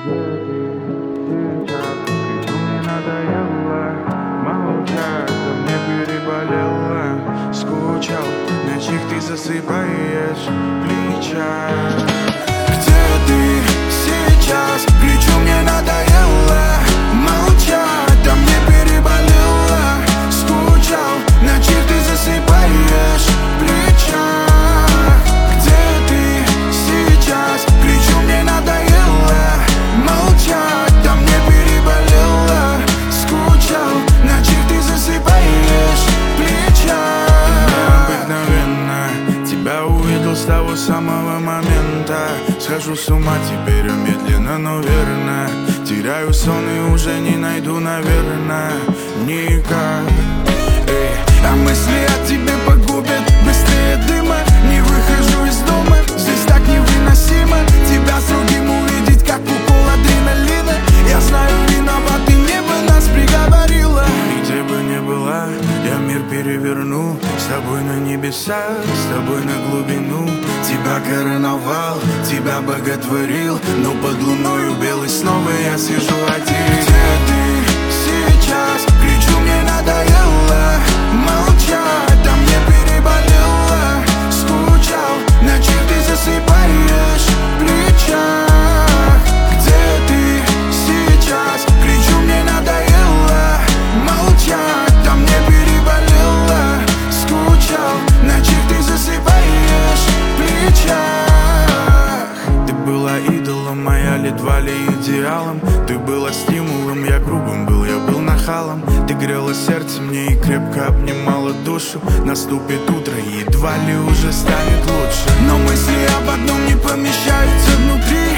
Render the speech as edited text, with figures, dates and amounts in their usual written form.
Сейчас кричу, мне надоело молчать, да мне переболело. Скучал, на чьих ты засыпаешь плечах. Где ты сейчас? Кричу, мне надоело молчать, да мне переболело. Скучал, на чьих ты засыпаешь плечах. Где ты сейчас? Кричу, мне надоело молчать, да мне переболело. Скучал, на чьих ты засыпаешь плечах. Обыкновенно тебя увидел с того самого момента. Схожу с ума теперь медленно, но верно. Теряю сон и уже не найду, наверное, никак. Эй, а мысли о тебе погубят быстрее дыма. Не выхожу из дома, здесь так невыносимо. Тебя с другим увидеть, как укол адреналина. Я знаю, виноваты, небо нас приговорило. И где бы ни была, я мир переверну. С тобой на небеса, с тобой на глубину. Тебя короновал, тебя боготворил. Но под луною белой снова я сижу один. Где ты сейчас? Кричу, мне надоело молчать, да мне переболело. Скучал, на чьих ты засыпаешь плечах. Где ты сейчас? Кричу, мне надоело молчать, да мне переболело. Скучал, на чьих ты засыпаешь плечах. Ты была идолом, моя едва ли идеалом. Ты была стимулом, я грубым был, я был нахалом. Ты грела сердце мне и крепко обнимала душу. Наступит утро, едва ли уже станет лучше. Но мысли об одном не помещаются внутри.